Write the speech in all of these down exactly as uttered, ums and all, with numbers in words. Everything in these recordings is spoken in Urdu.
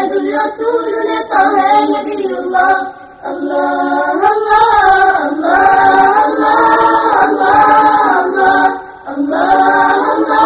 محمد الرسول طه نبی اللہ اللہ اللہ اللہ اللہ اللہ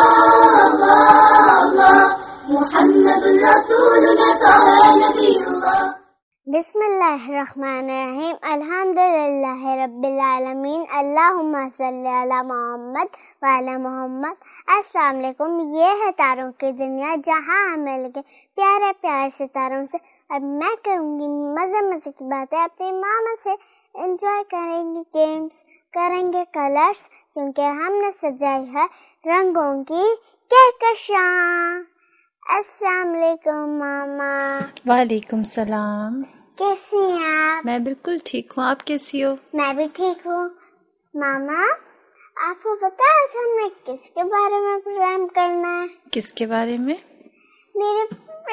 اللہ محمد الرسول طه نبی اللہ. بسم اللہ الرحمن الرحیم. الحمد للہ رب العالمین. اللہم صلی علی محمد وعلی محمد. السلام علیکم. یہ ہے تاروں کی دنیا جہاں ہم مل کے پیارے پیارے ستاروں سے اور میں کروں گی مزے مزے کی باتیں اپنی ماما سے. انجوائے کریں گی گیمز, کریں گے کلرز, کیونکہ ہم نے سجائی ہے رنگوں کی کہکشاں. السلام علیکم ماما. وعلیکم السلام. کیسی ہیں آپ؟ میں بالکل ٹھیک ہوں, آپ کیسی ہو؟ میں بھی ٹھیک ہوں. ماما آپ کو پتا ہے آج ہم نے کس کے بارے میں پروگرام کرنا ہے؟ کس کے بارے میں؟ میرے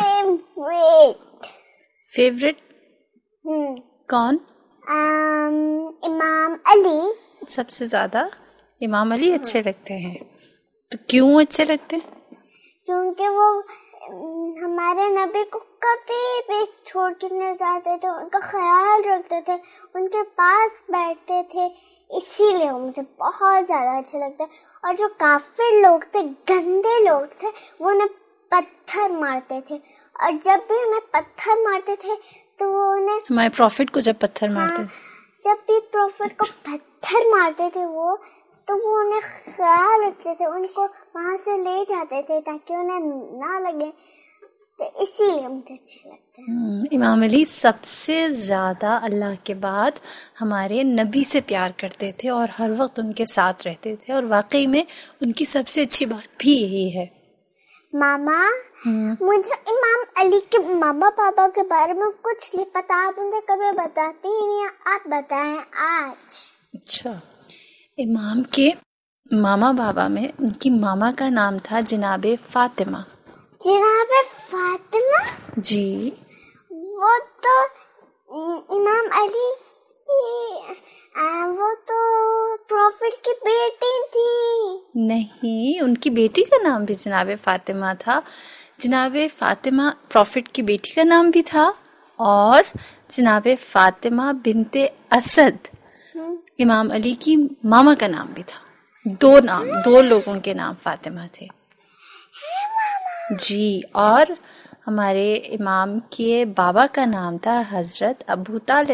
فیوریٹ. فیوریٹ ہوں کون؟ آم, امام علی. سب سے زیادہ امام علی اچھے لگتے ہیں. تو کیوں اچھے لگتے ہیں؟ کیونکہ وہ ہمارے نبی کو کبھی بھی چھوڑ کے نہیں جاتے تھے, ان کا خیال رکھتے تھے, ان کے پاس بیٹھتے تھے, اسی لیے وہ مجھے بہت زیادہ اچھے لگتے ہیں. اور جو کافر لوگ تھے, گندے لوگ تھے, وہ انہیں پتھر مارتے تھے, اور جب بھی انہیں پتھر مارتے تھے تو وہ انہیں ہمارے پروفٹ کو جب پتھر مارتے تھے, جب بھی پروفٹ کو پتھر مارتے تھے وہ تو وہ انہیں خیال رکھتے تھے, ان کو وہاں سے لے جاتے تھے تاکہ انہیں نہ لگے, تو اسی لیے مجھے اچھے لگتے ہیں. امام علی سب سے زیادہ اللہ کے بعد ہمارے نبی سے پیار کرتے تھے اور ہر وقت ان کے ساتھ رہتے تھے, اور واقعی میں ان کی سب سے اچھی بات بھی یہی ہے. ماما مجھے امام علی کے ماما پاپا کے بارے میں کچھ نہیں پتا, آپ مجھے کبھی بتاتی ہی نہیں, آپ بتائیں آج. اچھا, امام کے ماما بابا میں ان کی ماما کا نام تھا جناب فاطمہ. جناب فاطمہ؟ جی. وہ تو امام علی کی وہ تو پروفٹ کی بیٹی تھی. نہیں, ان کی بیٹی کا نام بھی جناب فاطمہ تھا. جناب فاطمہ پروفٹ کی بیٹی کا نام بھی تھا, اور جناب فاطمہ بنت اسد امام علی کی ماما کا نام بھی تھا. دو نام, دو لوگوں کے نام فاطمہ تھے. جی, اور ہمارے امام کے بابا کا نام تھا حضرت ابو طالب.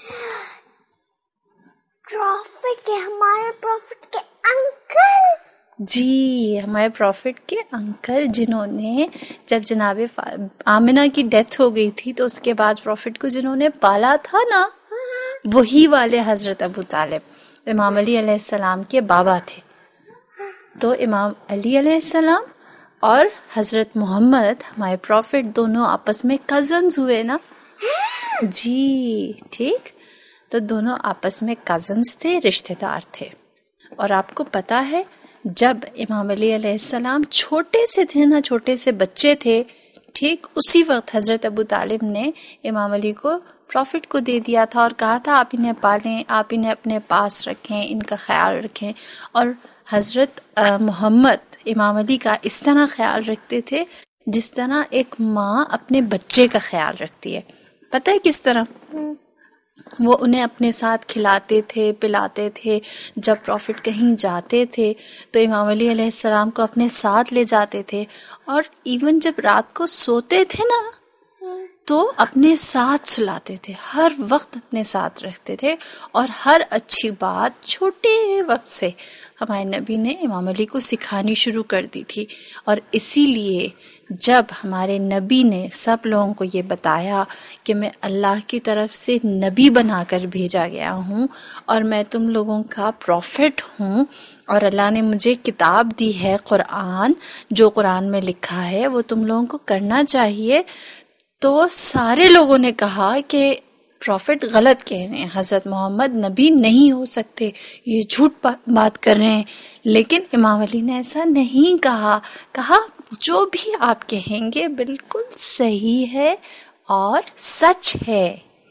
پروفٹ کے, ہمارے پروفٹ کے انکل. جی, ہمارے پروفٹ کے انکل, جنہوں نے جب جناب آمنہ کی ڈیتھ ہو گئی تھی تو اس کے بعد پروفٹ کو جنہوں نے پالا تھا نا, وہی والے حضرت ابو طالب امام علی علیہ السلام کے بابا تھے. تو امام علی علیہ السلام اور حضرت محمد ہمارے پروفٹ دونوں آپس میں کزنز ہوئے نا. جی ٹھیک, تو دونوں آپس میں کزنز تھے, رشتہ دار تھے. اور آپ کو پتا ہے جب امام علی علیہ السلام چھوٹے سے تھے نا, چھوٹے سے بچے تھے, ٹھیک اسی وقت حضرت ابو طالب نے امام علی کو پروفٹ کو دے دیا تھا اور کہا تھا آپ انہیں پالیں, آپ انہیں اپنے پاس رکھیں, ان کا خیال رکھیں. اور حضرت محمد امام علی کا اس طرح خیال رکھتے تھے جس طرح ایک ماں اپنے بچے کا خیال رکھتی ہے. پتہ ہے کس طرح؟ وہ انہیں اپنے ساتھ کھلاتے تھے, پلاتے تھے. جب پروفٹ کہیں جاتے تھے تو امام علی علیہ السلام کو اپنے ساتھ لے جاتے تھے, اور ایون جب رات کو سوتے تھے نا تو اپنے ساتھ سلاتے تھے, ہر وقت اپنے ساتھ رکھتے تھے. اور ہر اچھی بات چھوٹے وقت سے ہمارے نبی نے امام علی کو سکھانی شروع کر دی تھی. اور اسی لیے جب ہمارے نبی نے سب لوگوں کو یہ بتایا کہ میں اللہ کی طرف سے نبی بنا کر بھیجا گیا ہوں اور میں تم لوگوں کا پروفٹ ہوں, اور اللہ نے مجھے کتاب دی ہے قرآن, جو قرآن میں لکھا ہے وہ تم لوگوں کو کرنا چاہیے, تو سارے لوگوں نے کہا کہ پروفٹ غلط کہہ رہے ہیں, حضرت محمد نبی نہیں ہو سکتے, یہ جھوٹ بات کر رہے ہیں. لیکن امام علی نے ایسا نہیں کہا, کہا جو بھی آپ کہیں گے بالکل صحیح ہے اور سچ ہے.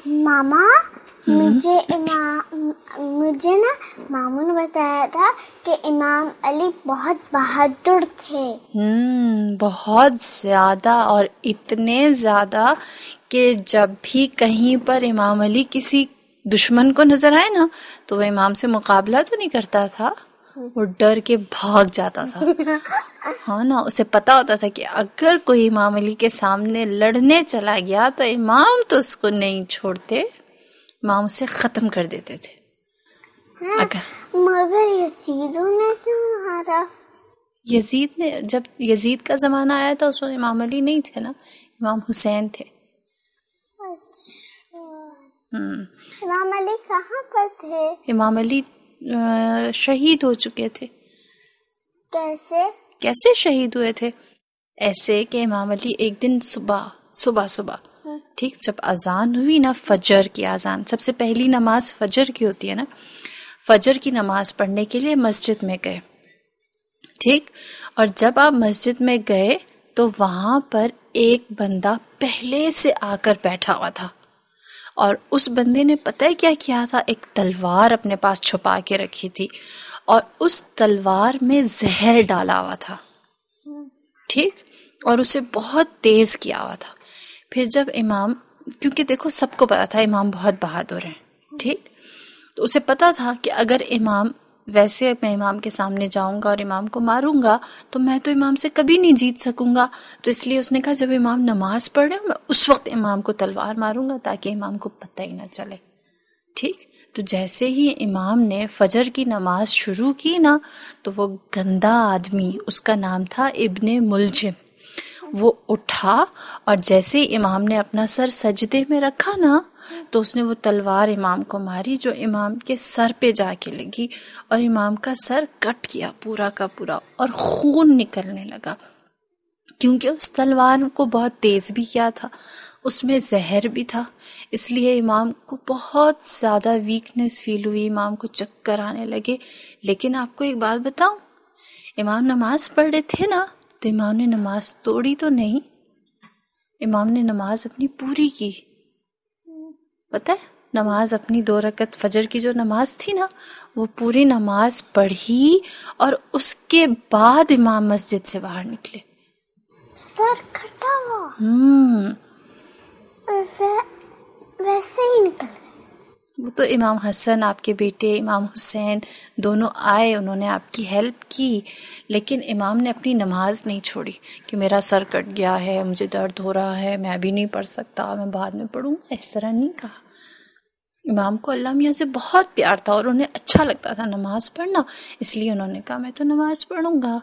ماما مجھے امام مجھے نا ماموں نے بتایا تھا کہ امام علی بہت بہادر تھے. ہم بہت زیادہ، اور اتنے زیادہ کہ جب بھی کہیں پر امام علی کسی دشمن کو نظر آئے نا تو وہ امام سے مقابلہ تو نہیں کرتا تھا، وہ ڈر کے بھاگ جاتا تھا. ہاں نا، اسے پتا ہوتا تھا کہ اگر کوئی امام علی کے سامنے لڑنے چلا گیا تو امام تو اس کو نہیں چھوڑتے، امام اسے ختم کر دیتے تھے. اگر مگر یزیدوں نے کیوں مارا؟ یزید نے، جب یزید کا زمانہ آیا تھا اس وقت امام علی نہیں تھے نا، امام حسین تھے. ہم امام علی کہاں پر تھے؟ امام علی شہید ہو چکے تھے. کیسے؟ کیسے شہید ہوئے تھے؟ ایسے کہ امام علی ایک دن صبح صبح صبح ٹھیک جب اذان ہوئی نا، فجر کی اذان، سب سے پہلی نماز فجر کی ہوتی ہے نا، فجر کی نماز پڑھنے کے لیے مسجد میں گئے. ٹھیک، اور جب آپ مسجد میں گئے تو وہاں پر ایک بندہ پہلے سے آ کر بیٹھا ہوا تھا، اور اس بندے نے پتہ ہے کیا کیا تھا؟ ایک تلوار اپنے پاس چھپا کے رکھی تھی، اور اس تلوار میں زہر ڈالا ہوا تھا. ٹھیک، اور اسے بہت تیز کیا ہوا تھا. پھر جب امام، کیونکہ دیکھو سب کو پتا تھا امام بہت بہادر ہیں، ٹھیک، تو اسے پتا تھا کہ اگر امام، ویسے میں امام کے سامنے جاؤں گا اور امام کو ماروں گا تو میں تو امام سے کبھی نہیں جیت سکوں گا. تو اس لیے اس نے کہا جب امام نماز پڑھ رہے ہوں میں اس وقت امام کو تلوار ماروں گا تاکہ امام کو پتہ ہی نہ چلے. ٹھیک، تو جیسے ہی امام نے فجر کی نماز شروع کی نا تو وہ گندا آدمی، اس کا نام تھا ابن ملجم، وہ اٹھا اور جیسے ہی امام نے اپنا سر سجدے میں رکھا نا تو اس نے وہ تلوار امام کو ماری جو امام کے سر پہ جا کے لگی، اور امام کا سر کٹ گیا پورا کا پورا، اور خون نکلنے لگا. کیونکہ اس تلوار کو بہت تیز بھی کیا تھا، اس میں زہر بھی تھا، اس لیے امام کو بہت زیادہ ویکنس فیل ہوئی، امام کو چکر آنے لگے. لیکن آپ کو ایک بات بتاؤں، امام نماز پڑھ رہے تھے نا تو امام نے نماز توڑی تو نہیں، امام نے نماز اپنی پوری کی. پتہ ہے نماز اپنی دو رکعت فجر کی جو نماز تھی نا وہ پوری نماز پڑھی، اور اس کے بعد امام مسجد سے باہر نکلے. سر کٹا ہوا ہم ویسے ہی نکل گئے. وہ تو امام حسن آپ کے بیٹے امام حسین دونوں آئے، انہوں نے آپ کی ہیلپ کی، لیکن امام نے اپنی نماز نہیں چھوڑی کہ میرا سر کٹ گیا ہے، مجھے درد ہو رہا ہے، میں ابھی نہیں پڑھ سکتا، میں بعد میں پڑھوں. اس طرح نہیں کہا. امام کو اللہ میاں سے بہت پیار تھا اور انہیں اچھا لگتا تھا نماز پڑھنا، اس لیے انہوں نے کہا میں تو نماز پڑھوں گا.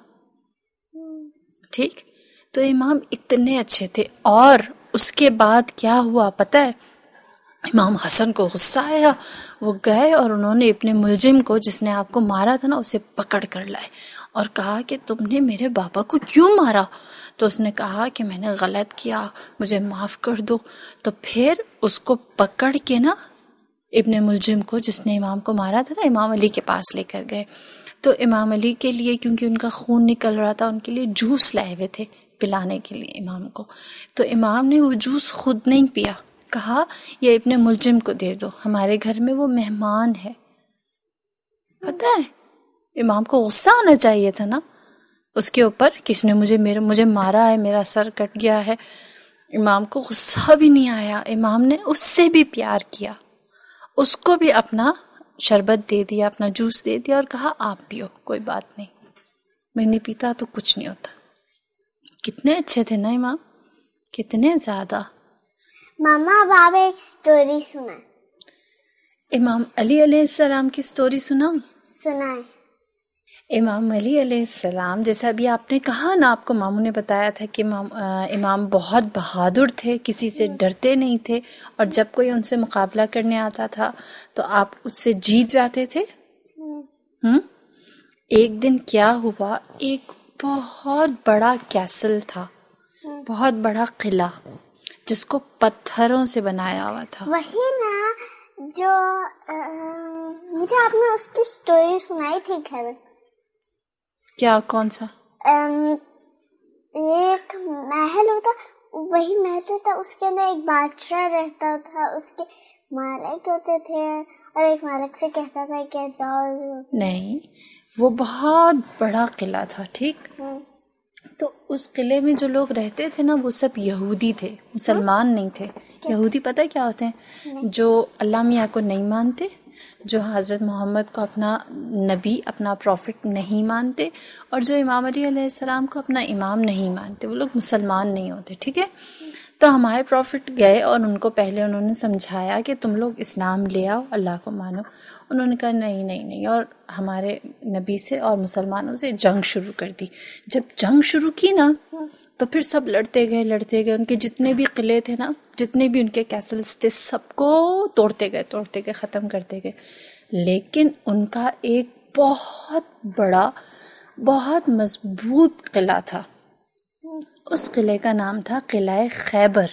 ٹھیک، تو امام اتنے اچھے تھے. اور اس کے بعد کیا ہوا پتہ ہے؟ امام حسن کو غصہ آیا، وہ گئے اور انہوں نے اپنے ملزم کو جس نے آپ کو مارا تھا نا اسے پکڑ کر لائے اور کہا کہ تم نے میرے بابا کو کیوں مارا؟ تو اس نے کہا کہ میں نے غلط کیا، مجھے معاف کر دو. تو پھر اس کو پکڑ کے نا ابن ملجم کو جس نے امام کو مارا تھا نا امام علی کے پاس لے کر گئے. تو امام علی کے لیے کیونکہ ان کا خون نکل رہا تھا ان کے لیے جوس لائے ہوئے تھے پلانے کے لیے امام کو. تو امام نے وہ جوس خود نہیں پیا، کہا یہ ابن ملجم کو دے دو، ہمارے گھر میں وہ مہمان ہے. پتہ ہے امام کو غصہ آنا چاہیے تھا نا اس کے اوپر، کس نے مجھے میرے مجھے مارا ہے، میرا سر کٹ گیا ہے. امام کو غصہ بھی نہیں آیا، امام نے اس سے بھی پیار کیا، اس کو بھی اپنا شربت دے دیا، اپنا جوس دے دیا اور کہا آپ پیو، کوئی بات نہیں، میں نہیں پیتا تو کچھ نہیں ہوتا. کتنے اچھے تھے نا امام، کتنے زیادہ. ماما اب آپ ایک سٹوری سنائیں. امام علی علیہ السلام کی سٹوری سناؤں؟ سنائیں. امام علی علیہ السلام جیسا ابھی آپ نے کہا نا، آپ کو ماموں نے بتایا تھا کہ امام امام بہت بہادر تھے، کسی سے ڈرتے نہیں تھے، اور جب کوئی ان سے مقابلہ کرنے آتا تھا تو آپ اس سے جیت جاتے تھے. ہم ایک دن کیا ہوا، ایک بہت بڑا کیسل تھا، بہت بڑا قلعہ جس کو پتھروں سے بنایا ہوا تھا. وہی نا جو مجھے آپ نے اس کی سٹوری سنائی تھی گھر. کیا؟ کون سا؟ ایک محل ہوتا وہی محل تھا، اس کے اندر ایک بادشاہ رہتا تھا، اس کے مالک ہوتے تھے اور ایک مالک سے کہتا تھا کہ جاؤ. نہیں، وہ بہت بڑا قلعہ تھا. ٹھیک، تو اس قلعے میں جو لوگ رہتے تھے نا وہ سب یہودی تھے، مسلمان نہیں تھے. یہودی پتہ کیا ہوتے ہیں؟ جو اللہ میاں کو نہیں مانتے، جو حضرت محمد کو اپنا نبی، اپنا پروفٹ نہیں مانتے، اور جو امام علی علیہ السلام کو اپنا امام نہیں مانتے، وہ لوگ مسلمان نہیں ہوتے. ٹھیک ہے، تو ہمارے پروفٹ گئے اور ان کو پہلے انہوں نے سمجھایا کہ تم لوگ اسلام لے آؤ، اللہ کو مانو. انہوں نے کہا نہیں نہیں نہیں، اور ہمارے نبی سے اور مسلمانوں سے جنگ شروع کر دی. جب جنگ شروع کی نا تو پھر سب لڑتے گئے لڑتے گئے، ان کے جتنے بھی قلعے تھے نا، جتنے بھی ان کے کیسلز تھے، سب کو توڑتے گئے توڑتے گئے ختم کرتے گئے. لیکن ان کا ایک بہت بڑا بہت مضبوط قلعہ تھا. اس قلعے کا نام تھا قلعہ خیبر.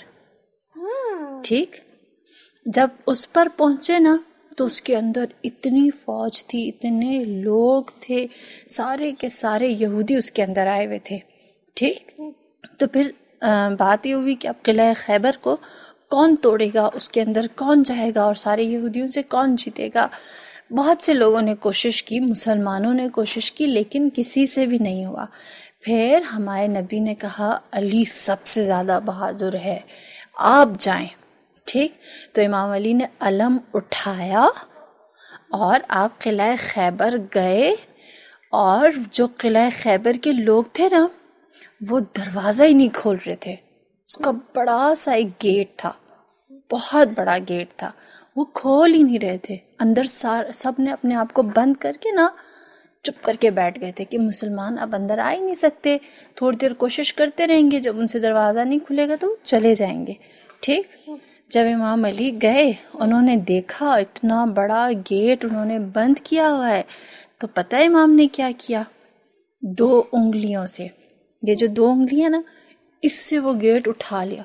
ٹھیک، جب اس پر پہنچے نا تو اس کے اندر اتنی فوج تھی، اتنے لوگ تھے، سارے کے سارے یہودی اس کے اندر آئے ہوئے تھے. ٹھیک، تو پھر بات یہ ہوئی کہ اب قلعہ خیبر کو کون توڑے گا، اس کے اندر کون جائے گا اور سارے یہودیوں سے کون جیتے گا. بہت سے لوگوں نے کوشش کی، مسلمانوں نے کوشش کی، لیکن کسی سے بھی نہیں ہوا. پھر ہمارے نبی نے کہا علی سب سے زیادہ بہادر ہے، آپ جائیں. ٹھیک، تو امام علی نے علم اٹھایا اور آپ قلعہ خیبر گئے، اور جو قلعہ خیبر کے لوگ تھے نا وہ دروازہ ہی نہیں کھول رہے تھے. اس کا بڑا سا ایک گیٹ تھا، بہت بڑا گیٹ تھا، وہ کھول ہی نہیں رہے تھے. اندر سار سب نے اپنے آپ کو بند کر کے نا چپ کر کے بیٹھ گئے تھے کہ مسلمان اب اندر آ ہی نہیں سکتے، تھوڑی دیر کوشش کرتے رہیں گے، جب ان سے دروازہ نہیں کھلے گا تو وہ چلے جائیں گے. ٹھیک، جب امام علی گئے انہوں نے دیکھا اتنا بڑا گیٹ انہوں نے بند کیا ہوا ہے، تو پتہ ہے امام نے کیا کیا؟ دو انگلیوں سے، یہ جو دو انگلیاں نا، اس سے وہ گیٹ اٹھا لیا.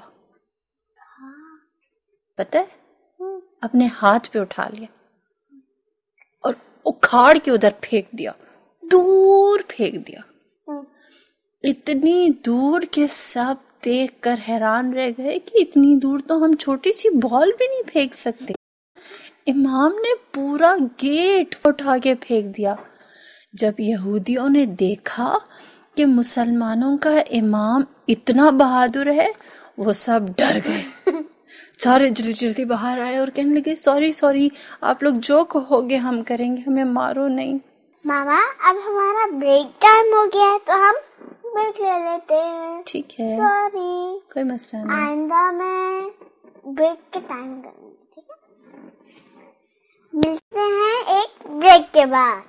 پتہ ہے، اپنے ہاتھ پہ اٹھا لیا اور اکھاڑ کے ادھر پھینک دیا، دور پھینک دیا. اتنی دور کہ سب دیکھ کر حیران رہ گئے کہ اتنی دور تو ہم چھوٹی سی بال بھی نہیں پھینک سکتے. امام نے پورا گیٹ اٹھا کے پھینک دیا. جب یہودیوں نے دیکھا کہ مسلمانوں کا امام اتنا بہادر ہے، وہ سب ڈر گئے. سارے جلدی جلدی باہر آئے اور کہنے لگے سوری سوری، آپ لوگ جو کہو گے ہم کریں گے، ہمیں مارو نہیں. ماما اب ہمارا بریک ٹائم ہو گیا ہے تو ہم بریک لے لیتے ہیں. ٹھیک ہے، سوری، کوئی مسئلہ نہیں. آئندہ میں بریک کے ٹائم کروں گی. ٹھیک ہے، ملتے ہیں ایک بریک کے بعد.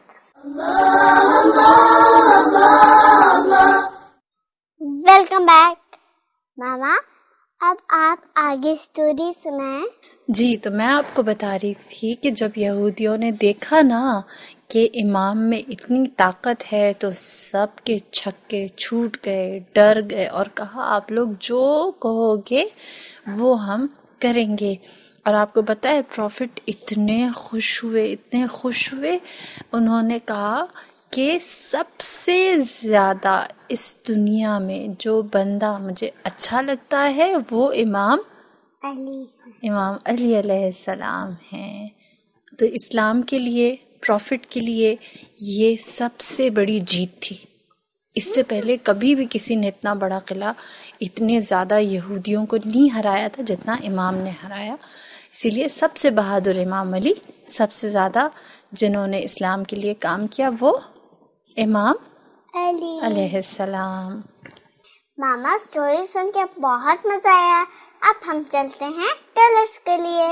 Welcome back. ماما اب آپ آگے سٹوری سنائیں. جی، تو میں آپ کو بتا رہی تھی کہ جب یہودیوں نے دیکھا نا کہ امام میں اتنی طاقت ہے تو سب کے چھکے چھوٹ گئے، ڈر گئے اور کہا آپ لوگ جو کہو گے وہ ہم کریں گے. اور آپ کو پتہ ہے پروفٹ اتنے خوش ہوئے اتنے خوش ہوئے انہوں نے کہا کہ سب سے زیادہ اس دنیا میں جو بندہ مجھے اچھا لگتا ہے وہ امام علی امام علی علیہ السلام ہیں. تو اسلام کے لیے، پروفٹ کے لیے یہ سب سے بڑی جیت تھی. اس سے پہلے کبھی بھی کسی نے اتنا بڑا قلعہ، اتنے زیادہ یہودیوں کو نہیں ہرایا تھا جتنا امام نے ہرایا. اسی لیے سب سے بہادر امام علی، سب سے زیادہ جنہوں نے اسلام کے لیے کام کیا وہ امام علی علیہ السلام. ماما سٹوری سن کے بہت مزہ آیا. اب ہم چلتے ہیں کلرز کے لیے.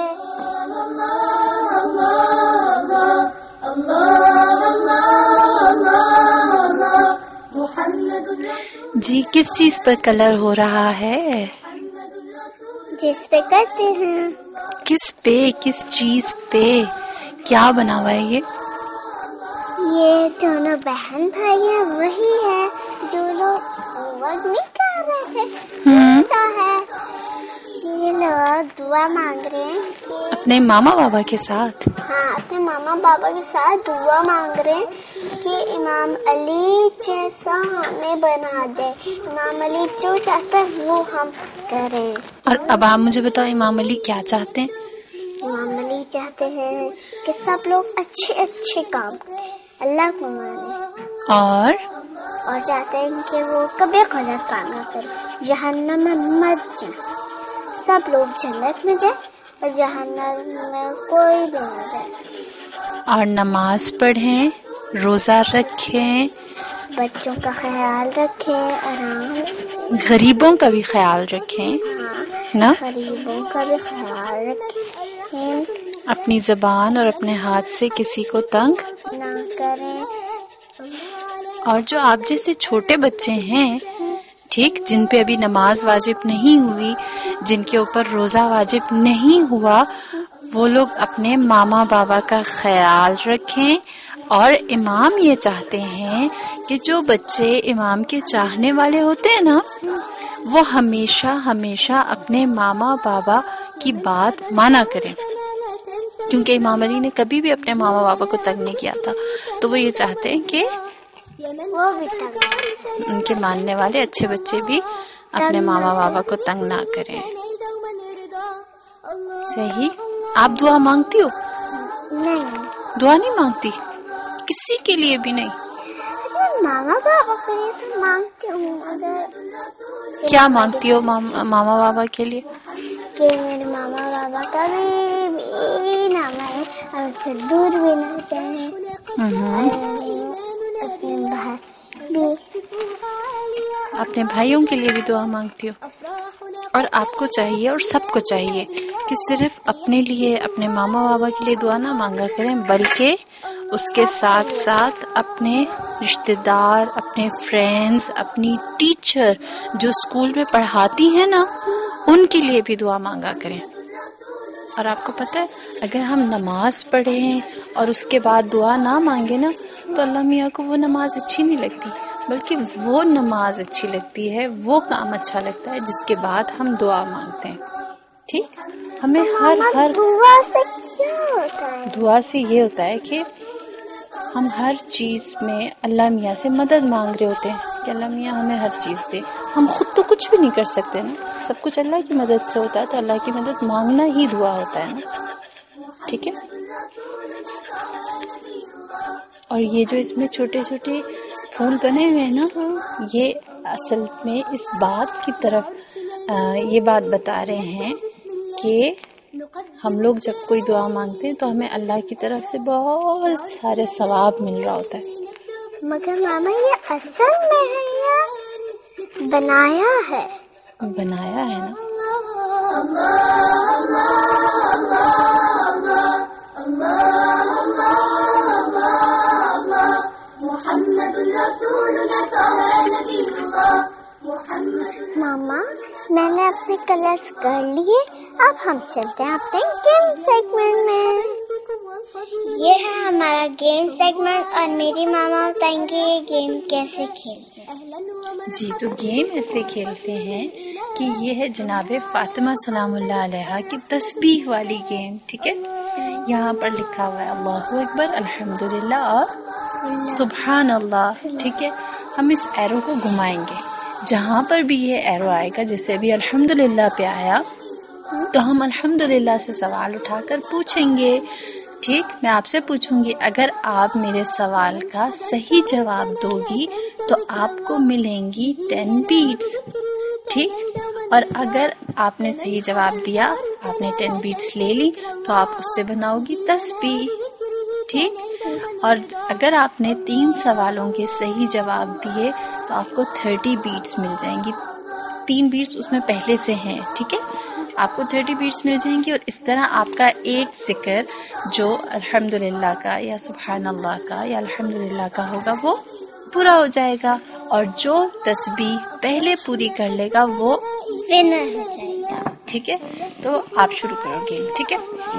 جی، کس چیز پر کلر ہو رہا ہے؟ جس پہ کرتے ہیں. کس پہ؟ کس چیز پہ؟ کیا بنا ہوا ہے یہ؟ یہ دونوں بہن بھائی ہیں، وہی ہے جو لوگ ورک نہیں کر رہے تھے. ہم کیا ہے یہ لوگ دعا مانگ رہے ہیں کہ اپنے ماما بابا کے ساتھ. ہاں اپنے ماما بابا کے ساتھ دعا مانگ رہے ہیں کہ امام علی جیسا ہمیں بنا دے. امام علی جو چاہتے ہیں وہ ہم کریں. اور اب آپ مجھے بتاؤ امام علی کیا چاہتے ہیں؟ امام علی چاہتے ہیں کہ سب لوگ اچھے اچھے کام کریں، اللہ کو مانیں، اور اور چاہتے ہیں کہ وہ کبھی غلط کام نہ کریں، جہنم میں مت جائیں. سب لوگ جنت میں جائیں اور جہنم میں کوئی بھی نہ جائے. اور نماز پڑھیں، روزہ رکھیں، بچوں کا خیال رکھیں، آرام سے، غریبوں کا بھی خیال رکھیں نا، غریبوں کا بھی خیال رکھیں، اپنی زبان اور اپنے ہاتھ سے کسی کو تنگ نہ کریں. اور جو آپ جیسے چھوٹے بچے ہیں ٹھیک، جن پہ ابھی نماز واجب نہیں ہوئی، جن کے اوپر روزہ واجب نہیں ہوا، وہ لوگ اپنے ماما بابا کا خیال رکھیں. اور امام یہ چاہتے ہیں کہ جو بچے امام کے چاہنے والے ہوتے ہیں نا، وہ ہمیشہ ہمیشہ اپنے ماما بابا کی بات مانا کریں، کیونکہ امام علی نے کبھی بھی اپنے ماما بابا کو تنگ نہیں کیا تھا. تو وہ یہ چاہتے ہیں کہ وہ بھی تنگ ان کے ماننے والے اچھے بچے بھی اپنے ماما بابا کو تنگ نہ کریں. صحیح. آپ دعا مانگتی ہو؟ نہیں. دعا نہیں مانگتی کسی کے لیے بھی نہیں؟ ماما بابا کے لیے تو مانگتی ہوں. اگر کیا مانگتی ہو ماما بابا کے لیے؟ کہ میرے ماما بابا کبھی بھی نہ مرے، ہم سے دور بھی نہ جائیں، اپنے بھائی بھی. اپنے بھائیوں کے لیے بھی دعا مانگتی ہو؟ اور آپ کو چاہیے اور سب کو چاہیے کہ صرف اپنے لیے، اپنے ماما بابا کے لیے دعا نہ مانگا کریں، بلکہ اس کے ساتھ ساتھ اپنے رشتہ دار، اپنے فرینڈز، اپنی ٹیچر جو اسکول میں پڑھاتی ہیں نا، ان کے لیے بھی دعا مانگا کریں. اور آپ کو پتہ ہے اگر ہم نماز پڑھیں اور اس کے بعد دعا نہ مانگے نا، تو اللہ میاں کو وہ نماز اچھی نہیں لگتی، بلکہ وہ نماز اچھی لگتی ہے، وہ کام اچھا لگتا ہے جس کے بعد ہم دعا مانگتے ہیں. ٹھیک، ہمیں ہر ہر دعا سے کیا ہوتا ہے؟ دعا سے یہ ہوتا ہے کہ ہم ہر چیز میں اللہ میاں سے مدد مانگ رہے ہوتے ہیں کہ اللہ میاں ہمیں ہر چیز دے. ہم خود تو کچھ بھی نہیں کر سکتے نا، سب کچھ اللہ کی مدد سے ہوتا ہے، تو اللہ کی مدد مانگنا ہی دعا ہوتا ہے نا. ٹھیک ہے. اور یہ جو اس میں چھوٹے چھوٹے پھول بنے ہوئے ہیں نا، یہ اصل میں اس بات کی طرف یہ بات بتا رہے ہیں کہ ہم لوگ جب کوئی دعا مانگتے ہیں تو ہمیں اللہ کی طرف سے بہت سارے ثواب مل رہا ہوتا ہے. مگر ماما یہ اصل میں ہے یا بنایا ہے؟ بنایا ہے نا. محمد رسولنا طه نبی اللہ. ماما میں نے اپنے کلرز کر لیے، اب ہم چلتے ہیں اپنے گیم سیگمنٹ میں. یہ ہے ہمارا گیم سیگمنٹ اور میری ماما بتائیں گے یہ گیم کیسے کھیلتے ہیں. جی تو گیم ایسے کھیلتے ہیں کہ یہ ہے جناب فاطمہ سلام اللہ علیہ کی تسبیح والی گیم. ٹھیک ہے، یہاں پر لکھا ہوا ہے اللہ اکبر، الحمدللہ اور سبحان اللہ. ٹھیک ہے، ہم اس ایرو کو گھمائیں گے، جہاں پر بھی یہ ایرو آئے گا، جیسے ابھی الحمدللہ پہ آیا تو ہم الحمدللہ سے سوال اٹھا کر پوچھیں گے. ٹھیک، میں آپ سے پوچھوں گی، اگر آپ میرے سوال کا صحیح جواب دو گی تو آپ کو ملیں گی ٹین بیٹس. ٹھیک، اور اگر آپ نے صحیح جواب دیا، آپ نے ٹین بیٹس لے لی، تو آپ اس سے بناؤ گی تسبیح. ٹھیک، اور اگر آپ نے تین سوالوں کے صحیح جواب دیے تو آپ کو تھرٹی بیٹس مل جائیں گی. تین بیٹس اس میں پہلے سے ہیں. ٹھیک ہے، آپ کو تھرٹی بیٹس مل جائیں گی، اور اس طرح آپ کا ایک ذکر جو الحمدللہ کا یا سبحان اللہ کا یا الحمدللہ کا ہوگا وہ پورا ہو جائے گا، اور جو تسبیح پہلے پوری کر لے گا وہ ونر ہو جائے گا. ٹھیک ہے، تو آپ شروع کرو گیم. ٹھیک ہے،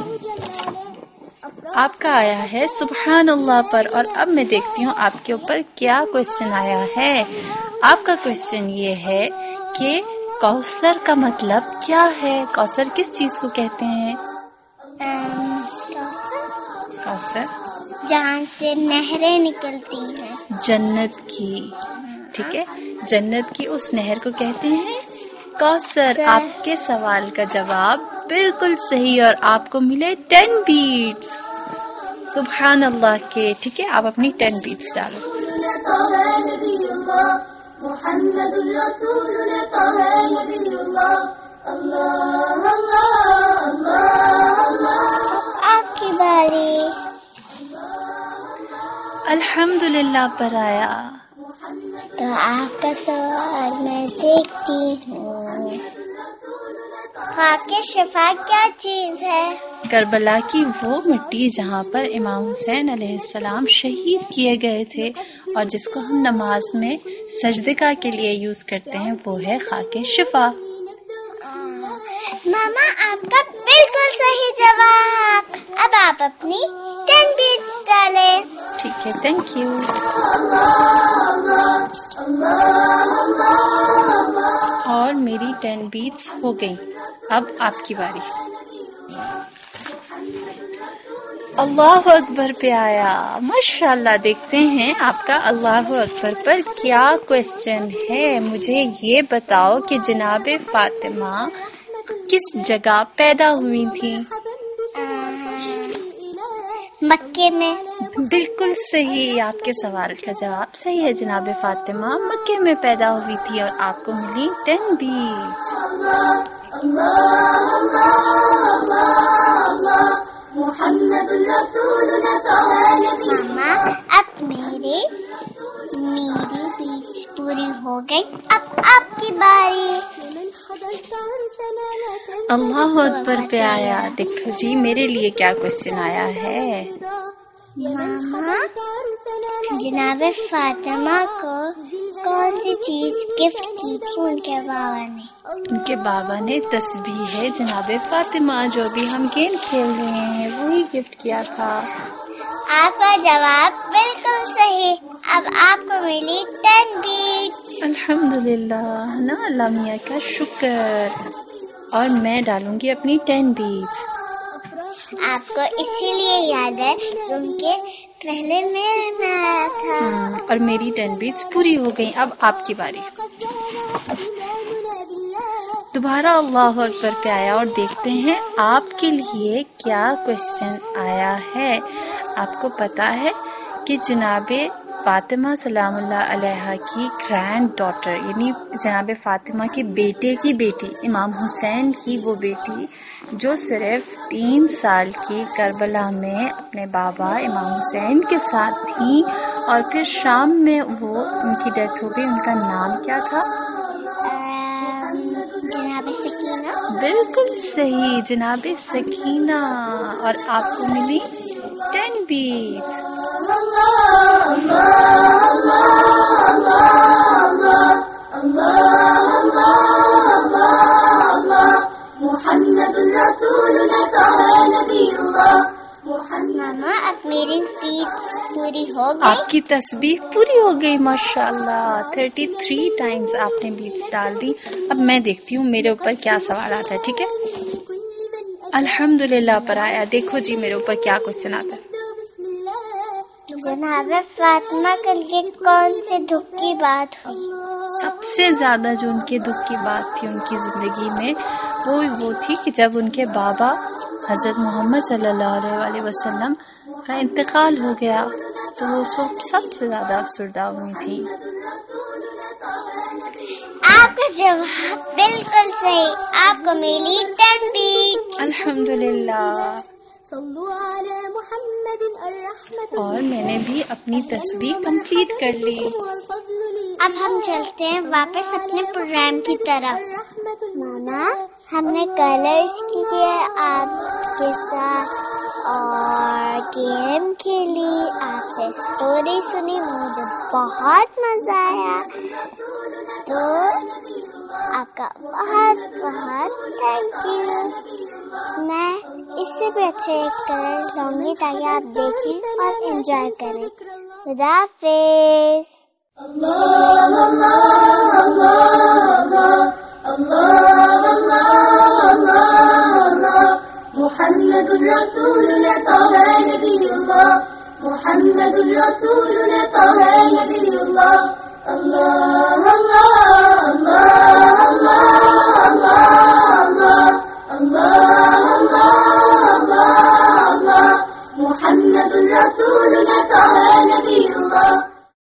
آپ کا آیا ہے سبحان اللہ پر، اور اب میں دیکھتی ہوں آپ کے اوپر کیا کوشچن آیا ہے. آپ کا کوشچن یہ ہے کہ کوثر کا مطلب کیا ہے؟ کوثر کس چیز کو کہتے ہیں؟ کوثر جہاں سے نہریں نکلتی ہیں، جنت کی، ٹھیک ہے، جنت کی اس نہر کو کہتے ہیں کوثر۔ آپ کے سوال کا جواب بالکل صحیح اور آپ کو ملے ٹین بیٹس، سبحان اللہ کے، ٹھیک ہے، آپ اپنی ٹین بیٹس ڈالو۔ محمد رسولنا طه نبی اللہ، اللہ اللہ اللہ اللہ۔ آپ کی باری۔ الحمدللہ پر آیا۔ تو آپ کا سوال میں دیکھتی ہوں، خاک شفا کیا چیز ہے؟ کربلا کی وہ مٹی جہاں پر امام حسین علیہ السلام شہید کیے گئے تھے اور جس کو ہم نماز میں سجدگاہ کے لیے یوز کرتے ہیں، وہ ہے خاک شفا۔ ماما آپ کا بالکل صحیح جواب۔ اب آپ اپنی ٹین بیٹس ڈالیں۔ ٹھیک ہے، تھینک یو۔ اور میری ٹین بیٹس ہو گئی، اب آپ کی باری۔ اللہ اکبر پہ آیا، ماشاءاللہ۔ دیکھتے ہیں آپ کا اللہ اکبر پر کیا کوشچن ہے۔ مجھے یہ بتاؤ کہ جناب فاطمہ کس جگہ پیدا ہوئی تھی؟ مکے میں۔ بالکل صحیح، آپ کے سوال کا جواب صحیح ہے۔ جناب فاطمہ مکے میں پیدا ہوئی تھی اور آپ کو ملی ٹین بیٹس۔ محمد رسولنا طه نبی۔ ماما اب میری میری بیچ پوری ہو گئی، اب آپ کی باری۔ اللہ اکبر پہ آیا۔ دیکھو جی میرے لیے کیا کوشچن آیا ہے۔ ماما جناب فاطمہ کو کون سی چیز گفٹ کی تھی ان کے بابا نے؟ ان کے بابا نے تسبیح ہے جناب فاطمہ، جو بھی ہم گیم کھیل رہے ہیں وہی گفٹ کیا تھا۔ آپ کا جواب بالکل صحیح، اب آپ کو ملی ٹین بیٹس۔ الحمدللہ نا، اللہ میاں کا شکر۔ اور میں ڈالوں گی اپنی ٹین بیٹس۔ آپ کو اسی لیے یاد ہے کیونکہ پہلے میرے میں آیا تھا۔ اور میری ٹین بیٹس پوری ہو گئی، اب آپ کی باری۔ دوبارہ اللہ اکبر پہ آیا اور دیکھتے ہیں آپ کے لیے کیا کوشچن آیا ہے۔ آپ کو پتا ہے کہ جناب فاطمہ سلام اللہ علیہ کی گرینڈ ڈاٹر، یعنی جناب فاطمہ کے بیٹے کی بیٹی، امام حسین کی وہ بیٹی جو صرف تین سال کی کربلا میں اپنے بابا امام حسین کے ساتھ تھی اور پھر شام میں وہ ان کی ڈیتھ ہو گئی، ان کا نام کیا تھا؟ جناب سکینہ۔ بالکل صحیح، جناب سکینہ۔ اور آپ کو ملی ٹین بیٹس۔ محمد رسولنا طه نبی اللہ۔ ماما اب میری بیٹس پوری ہو گئی۔ آپ کی تسبیح پوری ہو گئی ماشاءاللہ، تھرٹی تھری ٹائمز آپ نے بیٹس ڈال دی۔ اب میں دیکھتی ہوں میرے اوپر کیا سوالات ہے، ٹھیک ہے۔ الحمدللہ پر آیا۔ دیکھو جی میرے اوپر کیا کوشچن آتا ہے۔ جناب فاطمہ کے لیے کون سے دکھ کی بات ہوئی؟ سب سے زیادہ جو ان کے دکھ کی بات تھی ان کی زندگی میں، وہ وہ تھی کہ جب ان کے بابا حضرت محمد صلی اللہ علیہ وآلہ وسلم کا انتقال ہو گیا تو وہ سب سب سے زیادہ افسردہ ہوئی تھی۔ آپ کا جواب بالکل صحیح، آپ کو ملی ٹین بیٹس۔ الحمدللہ۔ صلو علی محمد الرحمت۔ اور میں نے بھی اپنی تسبیح کمپلیٹ کر لی۔ اب ہم چلتے ہیں واپس اپنے پروگرام کی طرف۔ ماما ہم نے کلرز کیے آپ کے ساتھ اور گیم کھیلی، آپ سے اسٹوری سنی، مجھے بہت مزہ آیا، تو آپ کا بہت بہت تھینک یو۔ میں اس سے بھی اچھے کلرز لاؤں گی تاکہ آپ دیکھیں اور انجوائے کریں۔ خدا حافظ۔ اللہ اللہ اللہ اللہ اللہ اللہ اللہ اللہ محمد رسولنا طه نبی اللہ محمد رسولنا طه نبی اللہ اللہ اللہ اللہ اللہ اللہ اللہ اللہ اللہ اللہ محمد رسول